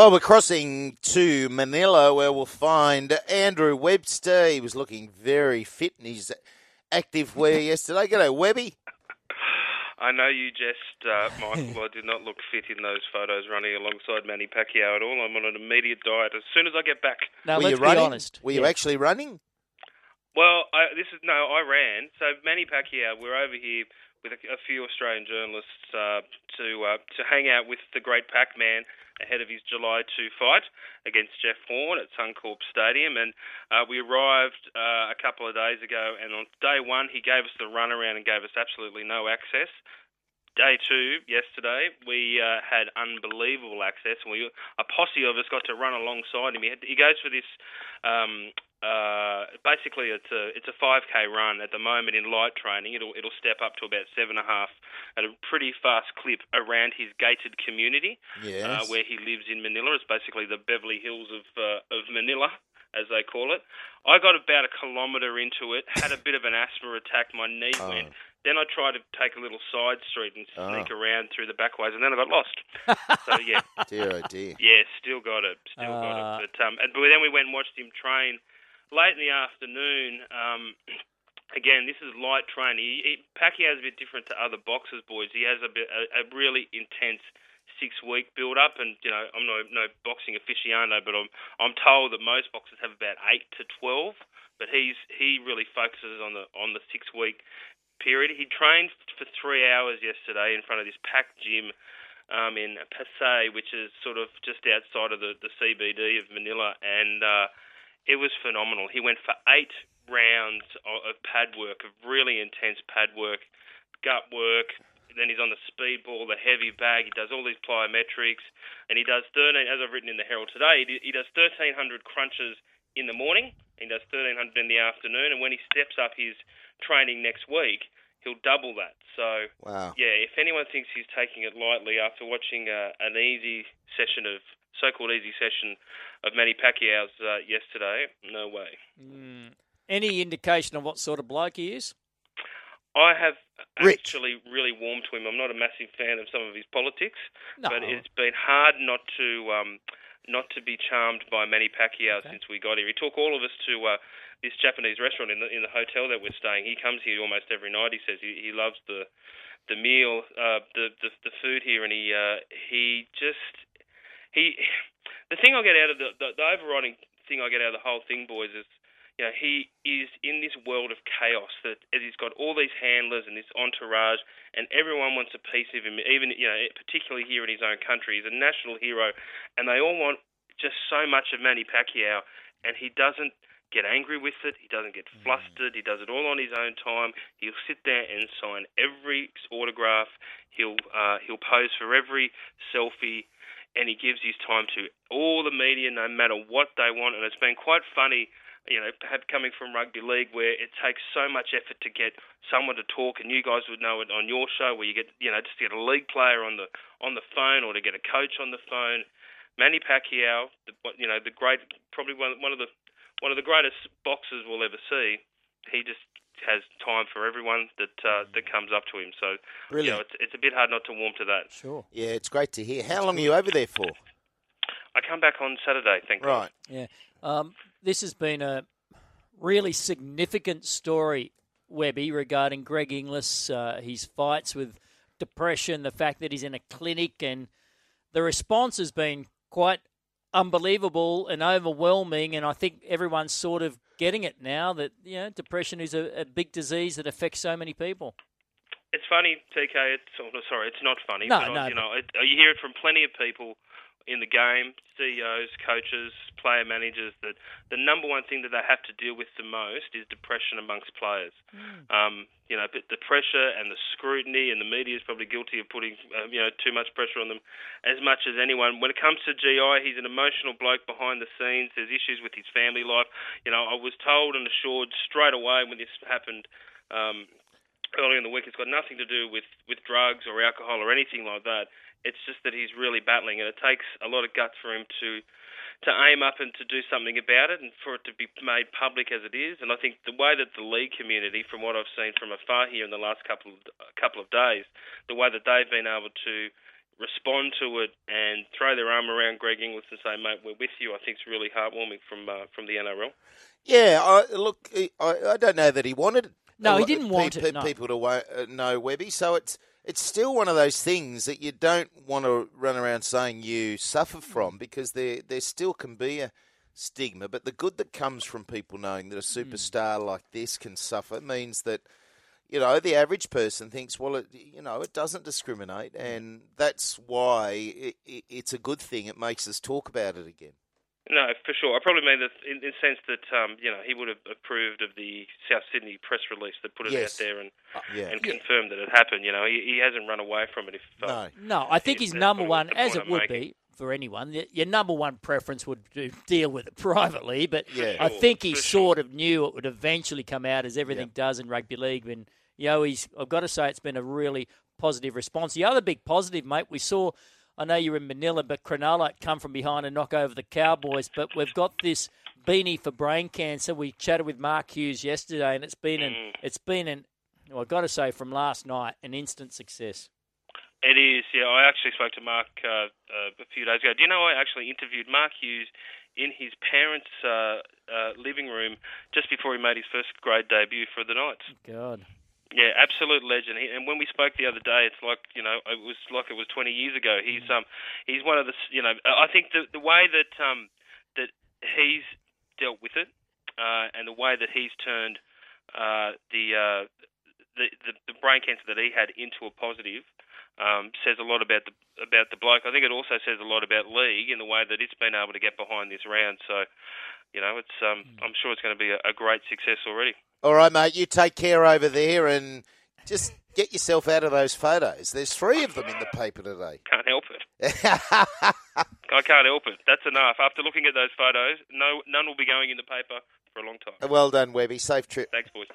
Well, we're crossing to Manila where we'll find Andrew Webster. He was looking very fit in his active wear yesterday. G'day, Webby. I know you jest, Michael. I did not look fit in those photos running alongside Manny Pacquiao at all. I'm on an immediate diet as soon as I get back. Now, Were let's you running? be honest. Were you actually running? Well, I ran. So Manny Pacquiao, we're over here with a few Australian journalists to hang out with the great Pac-Man ahead of his July 2 fight against Jeff Horn at Suncorp Stadium. And we arrived a couple of days ago, and on day one, he gave us the runaround and gave us absolutely no access. Day two, yesterday, we had unbelievable access, and a posse of us got to run alongside him. He goes for this. Basically, it's a 5K run at the moment in light training. It'll step up to about 7.5 at a pretty fast clip around his gated community, Yes. where he lives in Manila. It's basically the Beverly Hills of Manila, as they call it. I got about a kilometre into it, had a bit of an asthma attack. My knee went. Then I tried to take a little side street and sneak around through the back ways, and then I got lost. So, yeah. Dear, oh dear. Yeah, still got it. But then we went and watched him train late in the afternoon. Again, this is light training. Pacquiao's a bit different to other boxers, boys. He has a really intense 6-week build-up, and I'm no boxing aficionado, but I'm told that most boxers have about 8 to 12. But he really focuses on the 6-week period. He trained for 3 hours yesterday in front of this packed gym in Pasay, which is sort of just outside of the CBD of Manila, and it was phenomenal. He went for 8 rounds of pad work, of really intense pad work, gut work. Then he's on the speedball, the heavy bag. He does all these plyometrics, and he does 13, as I've written in the Herald today, he does 1,300 crunches in the morning. He does 1,300 in the afternoon, and when he steps up his training next week, he'll double that. So, Wow. Yeah, if anyone thinks he's taking it lightly after watching an so-called easy session of Manny Pacquiao's yesterday, no way. Any indication of what sort of bloke he is? I have Rich. actually really warmed to him. I'm not a massive fan of some of his politics, No. but it's been hard not to be charmed by Manny Pacquiao since we got here. He took all of us to this Japanese restaurant in the hotel that we're staying. He comes here almost every night. He says he loves the meal, the food here, and the thing I get out of the overriding thing I get out of the whole thing, boys, is he is in this world of chaos that he's got all these handlers and this entourage, and everyone wants a piece of him, even, particularly here in his own country. He's a national hero, and they all want just so much of Manny Pacquiao, and he doesn't get angry with it. He doesn't get flustered. He does it all on his own time. He'll sit there and sign every autograph. He'll pose for every selfie, and he gives his time to all the media, no matter what they want. And it's been quite funny, coming from rugby league, where it takes so much effort to get someone to talk, and you guys would know it on your show, where you get, just to get a league player on the phone, or to get a coach on the phone. Manny Pacquiao, the great, probably one of the greatest boxers we'll ever see. He just has time for everyone that comes up to him. So, Brilliant. It's a bit hard not to warm to that. Sure. Yeah, it's great to hear. How long are you over there for? I come back on Saturday, thank God. Right. Yeah. This has been a really significant story, Webby, regarding Greg Inglis, his fights with depression, the fact that he's in a clinic, and the response has been quite unbelievable and overwhelming, and I think everyone's sort of getting it now that depression is a big disease that affects so many people. It's funny, TK. It's not funny. No, but you hear it from plenty of people in the game, CEOs, coaches, player managers, that the number one thing that they have to deal with the most is depression amongst players. But the pressure and the scrutiny, and the media is probably guilty of putting too much pressure on them as much as anyone. When it comes to GI, he's an emotional bloke behind the scenes. There's issues with his family life. I was told and assured straight away when this happened earlier in the week, it's got nothing to do with drugs or alcohol or anything like that. It's just that he's really battling, and it takes a lot of guts for him to aim up and to do something about it, and for it to be made public as it is. And I think the way that the league community, from what I've seen from afar here in the last couple of days, the way that they've been able to respond to it and throw their arm around Greg Inglis and say, mate, we're with you, I think it's really heartwarming from the NRL. Yeah, I don't know that he wanted No, he didn't want it. No. People to know Webby, so it's still one of those things that you don't want to run around saying you suffer from, because there still can be a stigma. But the good that comes from people knowing that a superstar like this can suffer means that, you know, the average person thinks, well, it doesn't discriminate, and that's why it's a good thing. It makes us talk about it again. No, for sure. I probably mean that in the sense that he would have approved of the South Sydney press release that put it out there and confirmed that it happened. You know, he hasn't run away from it. No, I think his number one, as it would be for anyone, your number one preference would deal with it privately. But I think he sort of knew it would eventually come out, as everything does in rugby league. And I've got to say, it's been a really positive response. The other big positive, mate, we saw. I know you're in Manila, but Cronulla come from behind and knock over the Cowboys. But we've got this beanie for brain cancer. We chatted with Mark Hughes yesterday, and it's been I've got to say, from last night, an instant success. It is, yeah. I actually spoke to Mark a few days ago. Do you know I actually interviewed Mark Hughes in his parents' living room just before he made his first grade debut for the Knights? God. Yeah, absolute legend. And when we spoke the other day, it's like, it was like it was 20 years ago. He's one of the, I think the way that he's dealt with it, and the way that he's turned the brain cancer that he had into a positive, says a lot about the bloke. I think it also says a lot about league in the way that it's been able to get behind this round. So, it's I'm sure it's going to be a great success already. All right, mate, you take care over there and just get yourself out of those photos. There's 3 of them in the paper today. Can't help it. I can't help it. That's enough. After looking at those photos, none will be going in the paper for a long time. Well done, Webby. Safe trip. Thanks, boys.